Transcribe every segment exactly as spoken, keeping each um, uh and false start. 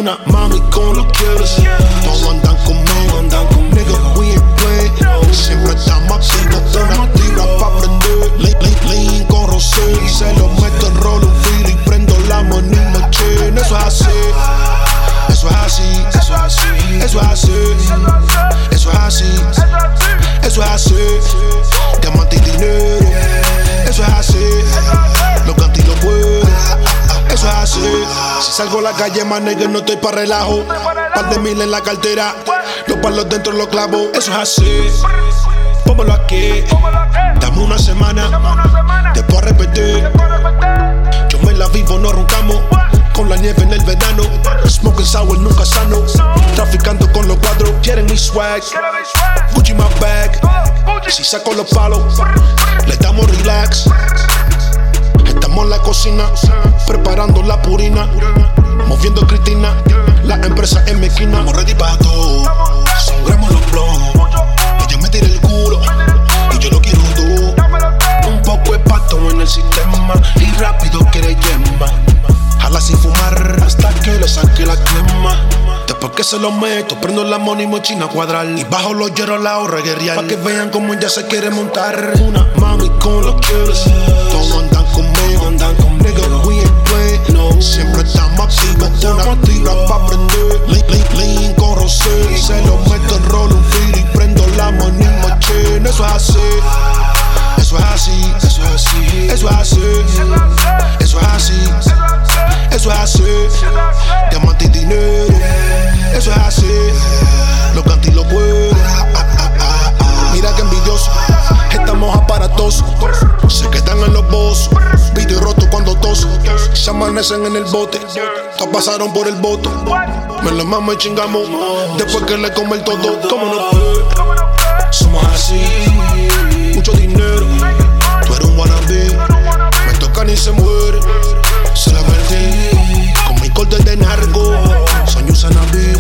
Una mami con los killers, todos andan conmigo, andan conmigo. Nigga, we ain't playing, siempre estamos activos. Una tibra pa' prender, lean, lean, lean con rosé. Se lo meto en rolo, un feel y prendo la money machine. Eso es así, eso es así, eso es así, eso es así, eso es así, eso es así. Diamante y dinero, eso es así. Los cantos y los puedo, eso es así. Si salgo a la calle, más nigga, no estoy pa' relajo. Par de mil en la cartera, los palos dentro los clavos. Eso es así, pómelo aquí. Dame una semana, después a repetir. Yo me la vivo, no roncamos. Con la nieve en el verano, smoking sour nunca sano. Traficando con los cuadros, quieren mi swag. Gucci my bag. Si saco los palos, le damos relax. Estamos en la cocina, preparando la purina. Moviendo Cristina, la empresa en mi esquina. Estamos ready pa' todo, sangramos los blondos. Ella me tira el culo y yo lo quiero todo. Un poco de pato en el sistema y rápido quiere yema. Jala sin fumar hasta que le saque la crema. Después que se lo meto, prendo la money mochina cuadrar y bajo los hierros la hora guerrear. Pa' que vean como ella se quiere montar. Una mami con los killers, todos andan conmigo, andan conmigo. Nigga, we ain't playing, no. Siempre estamos activos. Una tibra pa' prender, lean, lean, lean con rosé. Se lo meto en rolo, un feel y prendo la money machine. Eso es así, eso es así, eso es así, eso es así, eso es así, eso es así. Diamante y dinero, eso es así. Los cantos y los puedo. Mira que envidioso, estamos aparatosos. Se quedan en los bozos, video roto cuando toso. Se amanecen en el bote, todos pasaron por el voto. Me lo mamo y chingamos, después que le come el todo. ¿Cómo no puede? Somos así, mucho dinero. Tú eres un wannabe, me tocan y se muere. Se la perdí, con mi corte de narco. Soy un sanabí,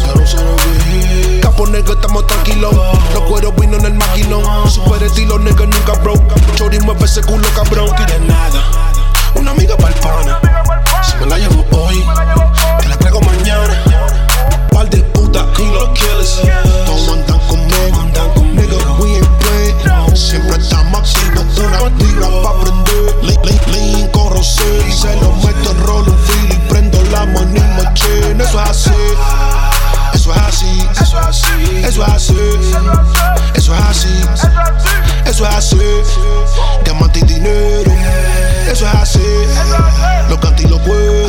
capo negro, estamos tranquilos. Los cueros vino en el maquinón. Super estilo, nigga, nunca broke. Chori mueve ese culo, cabrón. Quiere nada, una amiga pa'l pana. Si me la llevo hoy, te la traigo mañana. Par de puta y los killers, todos andan conmigo, andan conmigo. Nigga, we ain't playing, siempre estamos activos. Una tibra pa' prender, lean, lean, lean con rosé. Se lo meto en rolo, un feel y prendo la money machine. Eso es así, eso es así, eso es así, eso es así, eso es así, eso es así. Diamante y dinero, eso es así. Los cantos y los puedo.